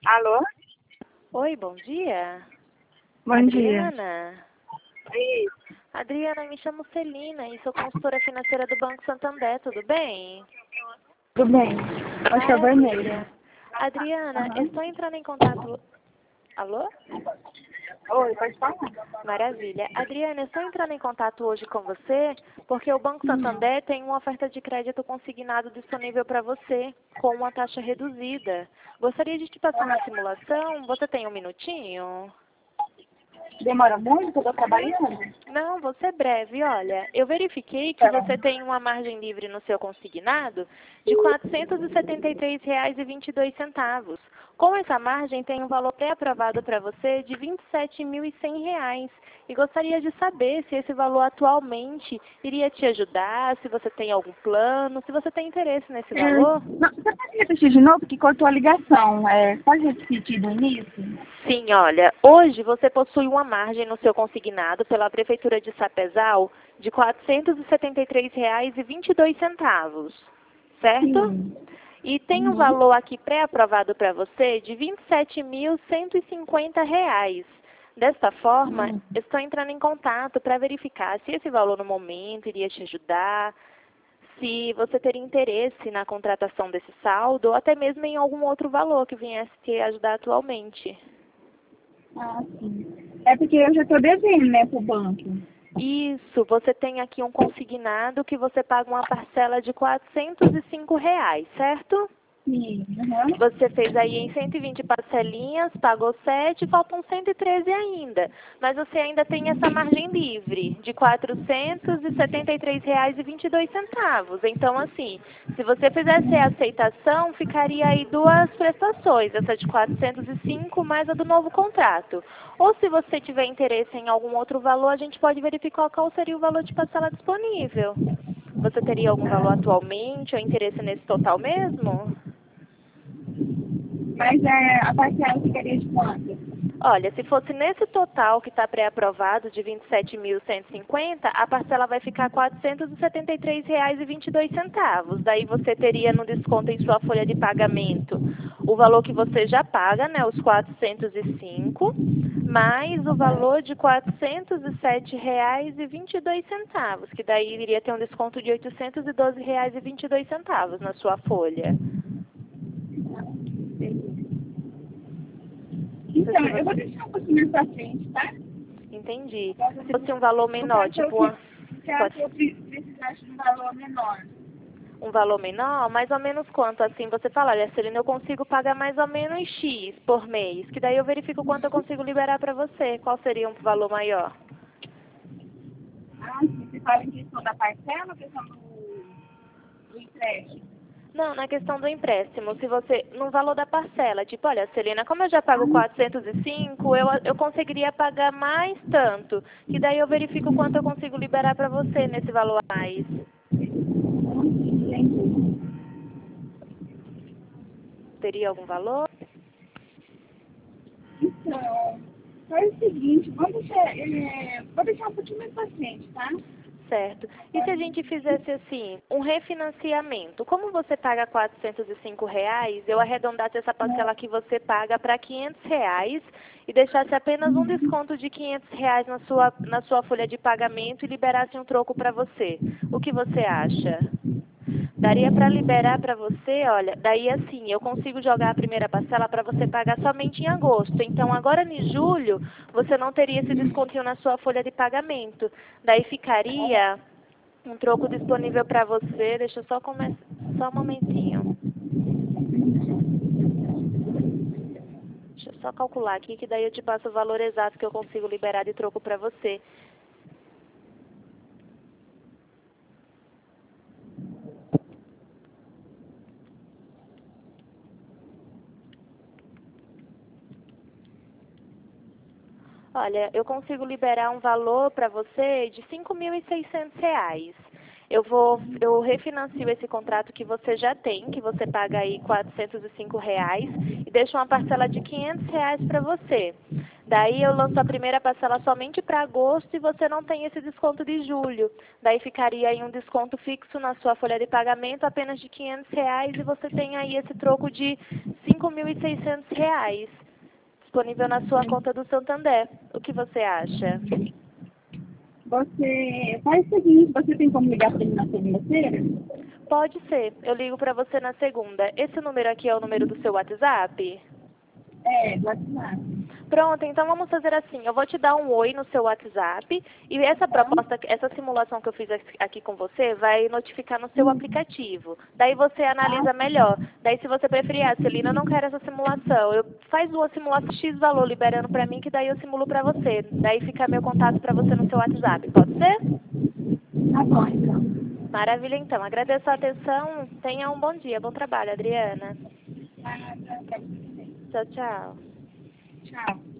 Alô? Oi, bom dia. Bom dia. Adriana? Isso. Adriana, me chamo Celina e sou consultora financeira do Banco Santander, tudo bem? Tudo bem? Acho que é vermelho. Adriana, estou entrando em contato... Alô? Oi, pode falar? Maravilha. Adriana, estou entrando em contato hoje com você porque o Banco Santander tem uma oferta de crédito consignado disponível para você, com uma taxa reduzida. Gostaria de te passar uma simulação? Você tem um minutinho? Demora muito? Eu tô trabalhando? Não, vou ser breve. Olha, eu verifiquei que você tem uma margem livre no seu consignado de R$ 473,22. Com essa margem, tem um valor pré-aprovado para você de R$ 27.100. E gostaria de saber se esse valor atualmente iria te ajudar, se você tem algum plano, se você tem interesse nesse valor. Não, você pode repetir de novo que cortou a ligação. Pode repetir do início? Sim, olha, hoje você possui uma margem no seu consignado pela Prefeitura de Sapezal de R$ 473,22, certo? Sim. E tem um valor aqui pré-aprovado para você de R$ 27.150. Desta forma, estou entrando em contato para verificar se esse valor no momento iria te ajudar, se você teria interesse na contratação desse saldo ou até mesmo em algum outro valor que viesse te ajudar atualmente. Ah, sim. É porque eu já estou devendo, né, pro banco. Isso, você tem aqui um consignado que você paga uma parcela de R$ 405, certo? Sim. Você fez aí em 120 parcelinhas, pagou 7, faltam 113 ainda. Mas você ainda tem essa margem livre de R$ 473,22. Então, assim, se você fizesse a aceitação, ficaria aí duas prestações, essa de 405 mais a do novo contrato. Ou se você tiver interesse em algum outro valor, a gente pode verificar qual seria o valor de parcela disponível. Você teria algum valor atualmente ou interesse nesse total mesmo? Mas a parcela ficaria de quanto? Olha, se fosse nesse total que está pré-aprovado de 27.150, a parcela vai ficar R$ 473,22. Daí você teria no desconto em sua folha de pagamento o valor que você já paga, né, os 405, mais o valor de R$ 407,22, que daí iria ter um desconto de R$ 812,22 na sua folha. Então, eu vou deixar um pouquinho mais pra frente, tá? Entendi. Se fosse um valor menor, tipo uma... Caso eu precisasse de um valor menor. Um valor menor, mais ou menos quanto? Assim, você fala, olha, Celina, eu consigo pagar mais ou menos X por mês, que daí eu verifico quanto eu consigo liberar para você. Qual seria um valor maior? Ah, sim. Você fala em questão da parcela ou questão do empréstimo? Não, na questão do empréstimo, se você, no valor da parcela, tipo, olha, Celina, como eu já pago 405, eu conseguiria pagar mais tanto, que daí eu verifico quanto eu consigo liberar para você nesse valor a mais. Entendi. Teria algum valor? Então, faz o seguinte, vou deixar um pouquinho mais pra frente, tá? Certo. E se a gente fizesse assim, um refinanciamento? Como você paga R$ 405, eu arredondasse essa parcela que você paga para R$ 500 e deixasse apenas um desconto de R$ 500 na sua folha de pagamento e liberasse um troco para você. O que você acha? Daria para liberar para você, olha, daí assim, eu consigo jogar a primeira parcela para você pagar somente em agosto. Então, agora em julho, você não teria esse descontinho na sua folha de pagamento. Daí ficaria um troco disponível para você. Deixa eu só começar, só um momentinho. Deixa eu só calcular aqui, que daí eu te passo o valor exato que eu consigo liberar de troco para você. Olha, eu consigo liberar um valor para você de R$ 5.600. Eu refinancio esse contrato que você já tem, que você paga aí R$ 405, e deixo uma parcela de R$ 500 para você. Daí eu lanço a primeira parcela somente para agosto e você não tem esse desconto de julho. Daí ficaria aí um desconto fixo na sua folha de pagamento apenas de R$ 500 e você tem aí esse troco de R$ 5.600 disponível na sua conta do Santander. O que você acha? Você faz o seguinte, você tem como ligar para mim na segunda-feira? Pode ser. Eu ligo para você na segunda. Esse número aqui é o número do seu WhatsApp? É, do WhatsApp. Pronto, então vamos fazer assim. Eu vou te dar um oi no seu WhatsApp e essa proposta, essa simulação que eu fiz aqui com você vai notificar no seu aplicativo. Daí você analisa melhor. Daí se você preferir, Celina, eu não quero essa simulação. Faz uma simulação X valor liberando para mim que daí eu simulo para você. Daí fica meu contato para você no seu WhatsApp. Pode ser? Tá bom, então. Maravilha, então. Agradeço a atenção. Tenha um bom dia. Bom trabalho, Adriana. Nada, pra você. Tchau, tchau. Tchau.